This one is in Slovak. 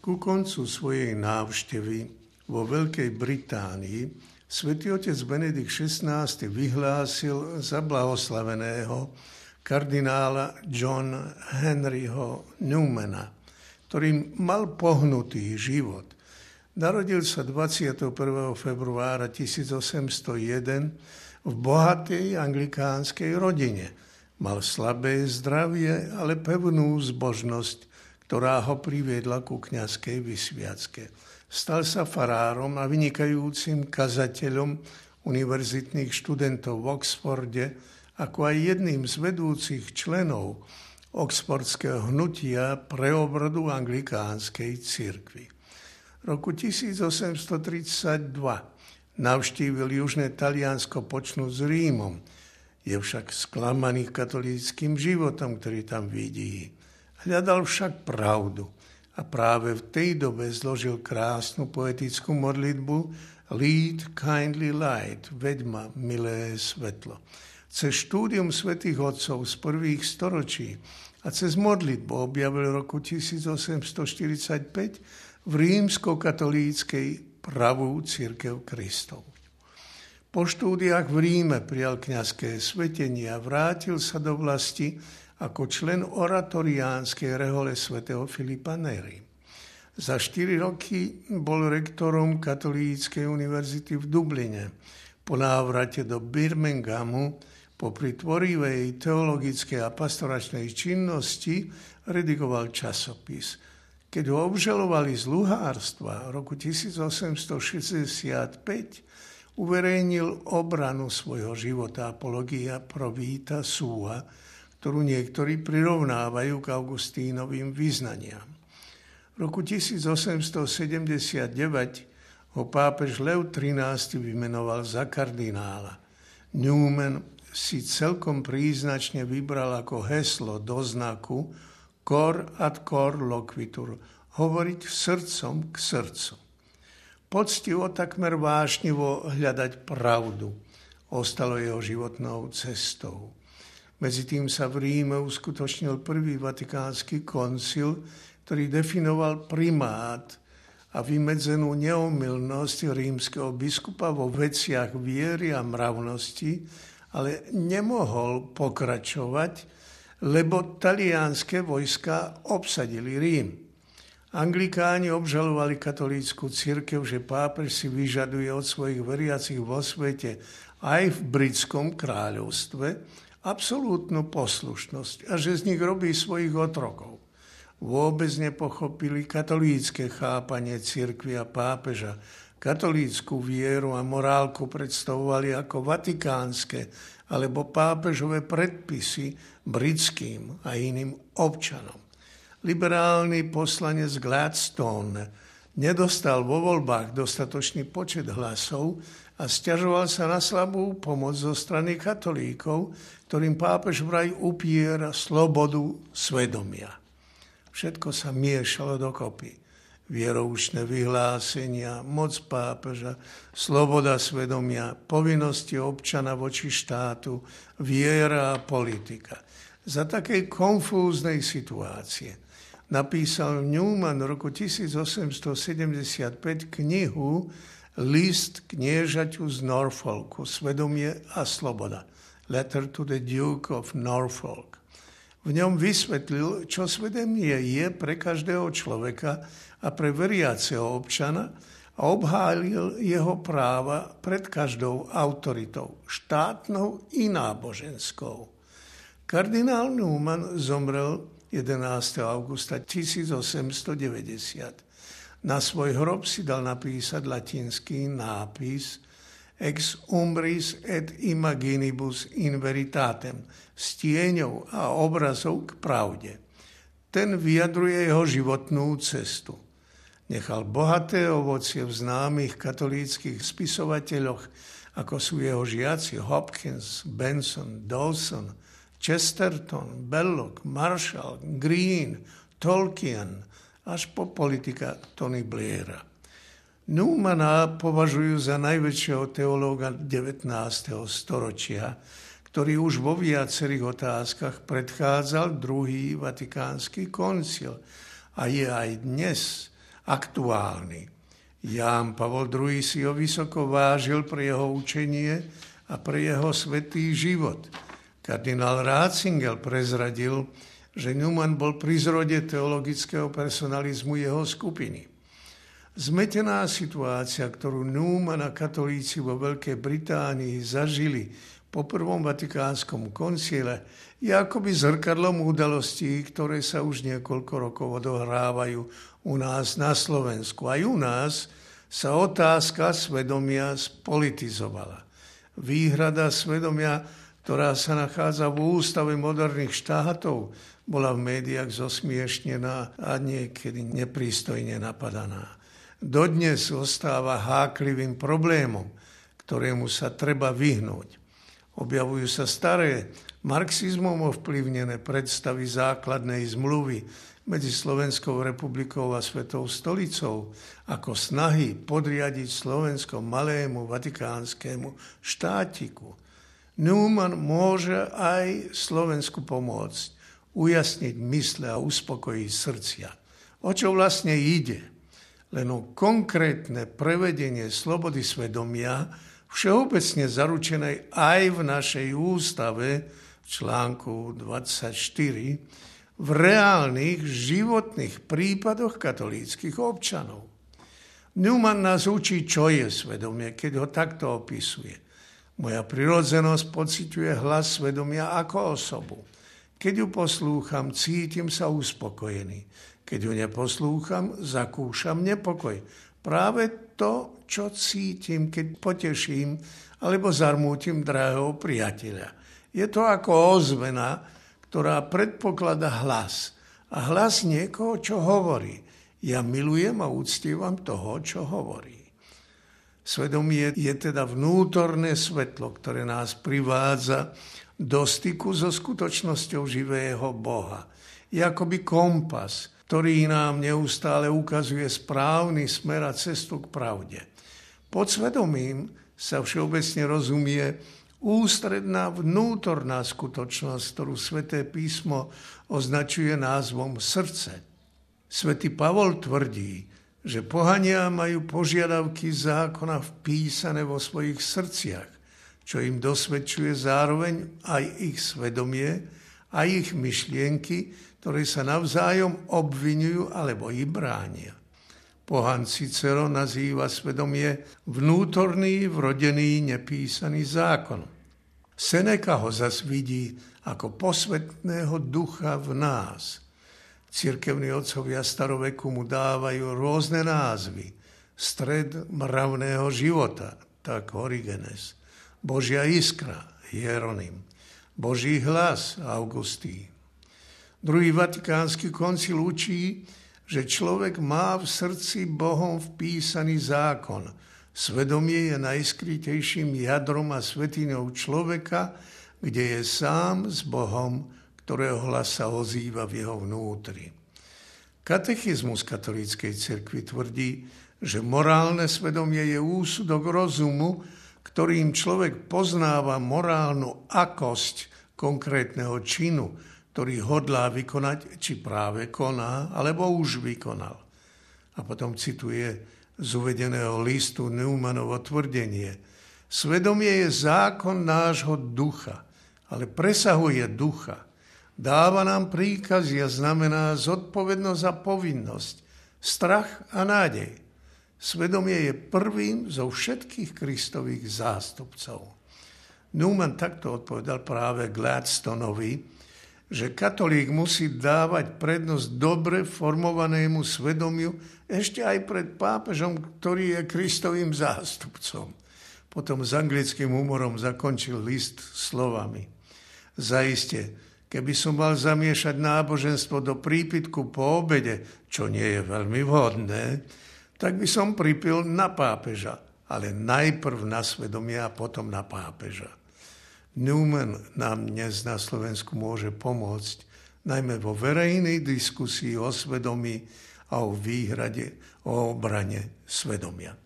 Ku koncu svojej návštevy vo Veľkej Británii svätý otec Benedikt XVI vyhlásil za blahoslaveného kardinála John Henryho Newmana, ktorý mal pohnutý život. Narodil sa 21. februára 1801 v bohatej anglikánskej rodine. Mal slabé zdravie, ale pevnú zbožnosť, ktorá ho priviedla ku kňazskej vysviacke. Stal sa farárom a vynikajúcim kazateľom univerzitných študentov v Oxforde, ako aj jedným z vedúcich členov oxfordského hnutia preobradu anglikánskej cirkvi. V roku 1832 navštívil južné Taliansko počnúť s Rímom. Je však sklamaný katolíckym životom, ktorý tam vidí. Hľadal však pravdu a práve v tej dobe zložil krásnu poetickú modlitbu Lead, kindly light, veď ma, milé svetlo. Cez štúdium svätých otcov z prvých storočí a cez modlitbu objavil v roku 1845 v rímsko-katolíckej pravú cirkev Kristov. Po štúdiách v Ríme prijal kňazské svetenie a vrátil sa do vlasti ako člen oratoriánskej rehole svätého Filipa Neri. Za 4 roky bol rektorom Katolíckej univerzity v Dubline. Po návrate do Birminghamu, popri tvorivej teologickej a pastoračnej činnosti, redigoval časopis. Keď ho obžalovali z luhárstva v roku 1865, uverejnil obranu svojho života Apologia pro vita sua, ktorú niektorí prirovnávajú k Augustínovým vyznaniam. V roku 1879 ho pápež Lev XIII vymenoval za kardinála. Newman si celkom príznačne vybral ako heslo do znaku cor ad cor loquitur, hovoriť srdcom k srdcu. Poctivo, takmer vášnivo hľadať pravdu ostalo jeho životnou cestou. Medzitým sa v Ríme uskutočnil prvý vatikánsky koncil, ktorý definoval primát a vymedzenú neomylnosť rímskeho biskupa vo veciach viery a mravnosti, ale nemohol pokračovať, lebo talianske vojska obsadili Rím. Anglikáni obžalovali katolícku cirkev, že pápež si vyžaduje od svojich veriacich vo svete aj v britskom kráľovstve absolútnu poslušnosť a že z nich robí svojich otrokov. Vôbec nepochopili katolícke chápanie cirkvi a pápeža. Katolícku vieru a morálku predstavovali ako vatikánske alebo pápežové predpisy britským a iným občanom. Liberálny poslanec Gladstone nedostal vo voľbách dostatočný počet hlasov a sťažoval sa na slabú pomoc zo strany katolíkov, ktorým pápež vraj upiera slobodu svedomia. Všetko sa miešalo dokopy. Vieroučné vyhlásenia, moc pápeža, sloboda svedomia, povinnosti občana voči štátu, viera a politika. Za takej konfúznej situácie napísal Newman v roku 1875 knihu List kniežaťu z Norfolku, Svedomie a sloboda, Letter to the Duke of Norfolk. V ňom vysvetlil, čo svedomie je pre každého človeka a pre veriaceho občana a obhálil jeho práva pred každou autoritou, štátnou i náboženskou. Kardinál Newman zomrel 11. augusta 1890. Na svoj hrob si dal napísať latinský nápis Ex umbris et imaginibus in veritatem, s tieňou a obrazov k pravde. Ten vyjadruje jeho životnú cestu. Nechal bohaté ovocie v známych katolíckych spisovateľoch, ako sú jeho žiaci Hopkins, Benson, Dawson, Chesterton, Belloc, Marshall, Green, Tolkien, až po politika Tony Blaira. Newmana považujú za najväčšieho teológa 19. storočia, ktorý už vo viacerých otázkach predchádzal druhý vatikánsky koncil a je aj dnes aktuálny. Ján Pavol II si ho vysoko vážil pre jeho učenie a pre jeho svätý život. Kardinál Ratzinger prezradil, že Newman bol pri zrode teologického personalizmu jeho skupiny. Zmetená situácia, ktorú Newman a katolíci vo Veľkej Británii zažili po prvom vatikánskom koncile, je akoby zrkadlom udalostí, ktoré sa už niekoľko rokov odohrávajú u nás na Slovensku. Aj u nás sa otázka svedomia spolitizovala. Výhrada svedomia, ktorá sa nachádza v ústave moderných štátov, bola v médiách zosmiešnená a niekedy neprístojne napadaná. Dodnes ostáva háklivým problémom, ktorému sa treba vyhnúť. Objavujú sa staré, marxizmom ovplyvnené predstavy základnej zmluvy medzi Slovenskou republikou a Svetou stolicou ako snahy podriadiť Slovensko malému vatikánskemu štátiku. Newman môže aj Slovensku pomôcť ujasniť mysle a uspokojiť srdcia. O čo vlastne ide? Len o konkrétne prevedenie slobody svedomia, všeobecne zaručenej aj v našej ústave v článku 24, v reálnych životných prípadoch katolíckych občanov. Newman nás učí, čo je svedomie, keď ho takto opisuje. Moja prirodzenosť pociťuje hlas svedomia ako osobu. Keď ju poslúcham, cítim sa uspokojený. Keď ju neposlúcham, zakúšam nepokoj. Práve to, čo cítim, keď poteším alebo zarmútim drahého priateľa. Je to ako ozvena, ktorá predpokladá hlas. A hlas niekoho, čo hovorí. Ja milujem a uctievam toho, čo hovorí. Svedomie je teda vnútorné svetlo, ktoré nás privádza do styku so skutočnosťou živého Boha. Je akoby kompas, ktorý nám neustále ukazuje správny smer a cestu k pravde. Pod svedomím sa všeobecne rozumie ústredná vnútorná skutočnosť, ktorú Sväté písmo označuje názvom srdce. Svätý Pavol tvrdí, že pohania majú požiadavky zákona vpísané vo svojich srdciach, čo im dosvedčuje zároveň aj ich svedomie a ich myšlienky, ktoré sa navzájom obviňujú alebo i bránia. Pohan Cicero nazýva svedomie vnútorný, vrodený, nepísaný zákon. Seneca ho zas vidí ako posvetného ducha v nás. Cirkevní otcovia staroveku mu dávajú rôzne názvy. Stred mravného života, tak Origenes. Božia iskra, Hieronym. Boží hlas, Augustín. Druhý vatikánsky koncil učí, že človek má v srdci Bohom vpísaný zákon. Svedomie je najskrytejším jadrom a svätyňou človeka, kde je sám s Bohom, ktorého hlas sa ozýva v jeho vnútri. Katechizmus katolíckej cirkvi tvrdí, že morálne svedomie je úsudok rozumu, ktorým človek poznáva morálnu akosť konkrétneho činu, ktorý hodlá vykonať, či práve koná, alebo už vykonal. A potom cituje z uvedeného listu Newmanovo tvrdenie. Svedomie je zákon nášho ducha, ale presahuje ducha. Dáva nám príkazy a znamená zodpovednosť a povinnosť, strach a nádej. Svedomie je prvým zo všetkých Kristových zástupcov. Newman takto odpovedal práve Gladstonovi, že katolík musí dávať prednosť dobre formovanému svedomiu ešte aj pred pápežom, ktorý je Kristovým zástupcom. Potom s anglickým humorom zakončil list slovami. Zaiste, keby som mal zamiešať náboženstvo do prípitku po obede, čo nie je veľmi vhodné, tak by som pripil na pápeža, ale najprv na svedomie a potom na pápeža. Newman nám dnes na Slovensku môže pomôcť, najmä vo verejnej diskusii o svedomí a o výhrade, o obrane svedomia.